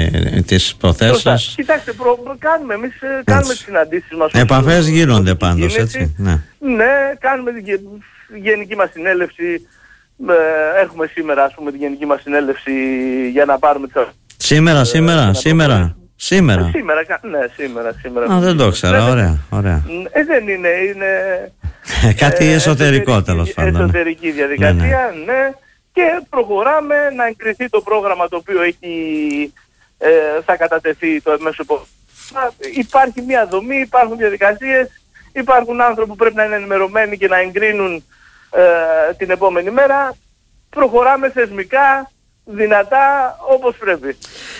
τις προθέσεις. Κοιτάξτε, εμείς κάνουμε τις συναντήσεις μας. Επαφές γίνονται πάντως, έτσι. Ναι, κάνουμε την γενική μας συνέλευση. Έχουμε σήμερα, ας πούμε, την γενική μας συνέλευση για να πάρουμε τις... Σήμερα. Σήμερα. Δεν το ξέρα, ωραία. Δεν είναι κάτι εσωτερικό τέλος πάντων. Εσωτερική διαδικασία, ναι. Και προχωράμε να εγκριθεί το πρόγραμμα το οποίο θα κατατεθεί το μέσο επόμενο. Υπάρχει μια δομή, υπάρχουν διαδικασίες, υπάρχουν άνθρωποι που πρέπει να είναι ενημερωμένοι και να εγκρίνουν την επόμενη μέρα. Προχωράμε θεσμικά, δυνατά, όπως πρέπει.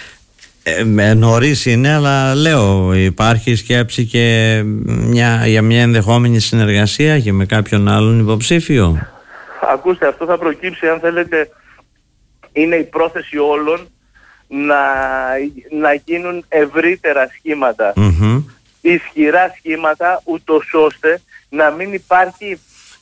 Νωρίς είναι, αλλά λέω, υπάρχει σκέψη και για μια ενδεχόμενη συνεργασία και με κάποιον άλλον υποψήφιο. Ακούστε, αυτό θα προκύψει, αν θέλετε, είναι η πρόθεση όλων να γίνουν ευρύτερα σχήματα, ισχυρά σχήματα, ούτως ώστε να μην υπάρχει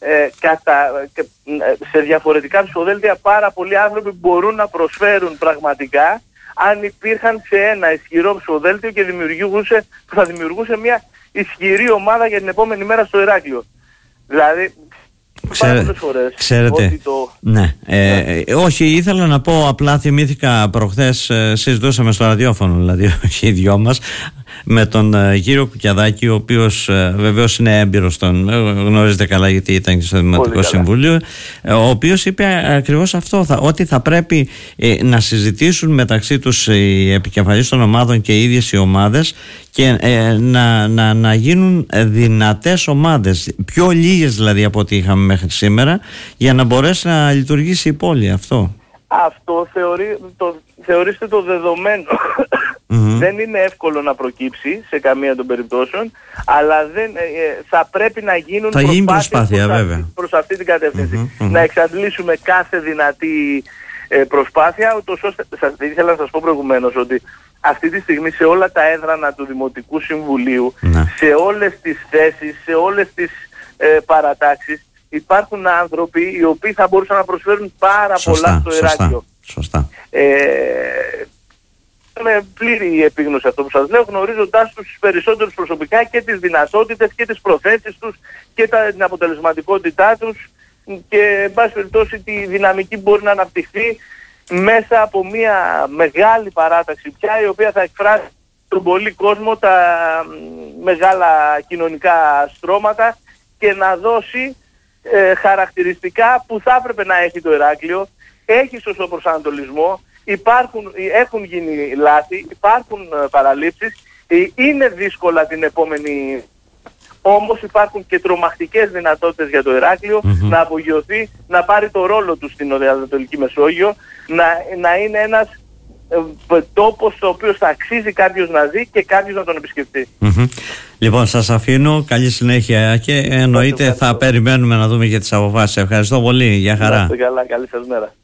σε διαφορετικά ψηφοδέλτια πάρα πολλοί άνθρωποι που μπορούν να προσφέρουν πραγματικά αν υπήρχαν σε ένα ισχυρό ψηφοδέλτιο και που θα δημιουργούσε μια ισχυρή ομάδα για την επόμενη μέρα στο Ηράκλειο. Δηλαδή, ξέρετε, ναι. Όχι, ήθελα να πω, απλά θυμήθηκα προχθές, συζητούσαμε στο ραδιόφωνο, δηλαδή όχι οι δυο μας, με τον κύριο Κουκιαδάκη, ο οποίος βεβαίως είναι έμπειρος, τον γνωρίζετε καλά γιατί ήταν και στο Δημοτικό Συμβούλιο, ο οποίος είπε ακριβώς αυτό, ότι θα πρέπει να συζητήσουν μεταξύ τους οι επικεφαλείς των ομάδων και οι ίδιες οι ομάδες και να γίνουν δυνατές ομάδες, πιο λίγες δηλαδή από ό,τι είχαμε μέχρι σήμερα, για να μπορέσει να λειτουργήσει η πόλη αυτό. Αυτό θεωρήστε το δεδομένο. Δεν είναι εύκολο να προκύψει σε καμία των περιπτώσεων, αλλά θα πρέπει να γίνουν προσπάθειες προς αυτή την κατεύθυνση. Να εξαντλήσουμε κάθε δυνατή προσπάθεια, ούτως ώστε, ήθελα να σας πω προηγουμένως ότι αυτή τη στιγμή σε όλα τα έδρανα του Δημοτικού Συμβουλίου, σε όλες τις θέσεις, σε όλες τις παρατάξεις, υπάρχουν άνθρωποι οι οποίοι θα μπορούσαν να προσφέρουν πάρα πολλά στο Ηράκλειο. Σωστά. Με πλήρη επίγνωση αυτό που σας λέω, γνωρίζοντάς τους περισσότερους προσωπικά και τις δυνατότητες και τις προθέσεις τους και την αποτελεσματικότητά τους και εν πάση περιπτώσει τη δυναμική που μπορεί να αναπτυχθεί μέσα από μια μεγάλη παράταξη πια, η οποία θα εκφράσει τον πολύ κόσμο, τα μεγάλα κοινωνικά στρώματα και να δώσει χαρακτηριστικά που θα έπρεπε να έχει το Ηράκλειο. Έχει σωστό προσανατολισμό, έχουν γίνει λάθη, υπάρχουν παραλήψεις, είναι δύσκολα την επόμενη, όμως υπάρχουν και τρομακτικές δυνατότητες για το Ηράκλειο να απογειωθεί, να πάρει το ρόλο του στην Ανατολική Μεσόγειο, να είναι ένας τόπος στο οποίο θα αξίζει κάποιος να ζει και κάποιος να τον επισκεφτεί. Λοιπόν, σας αφήνω, καλή συνέχεια και εννοείται θα περιμένουμε να δούμε και τις αποφάσεις. Ευχαριστώ πολύ, για χαρά. Καλά, καλή σας μέρα.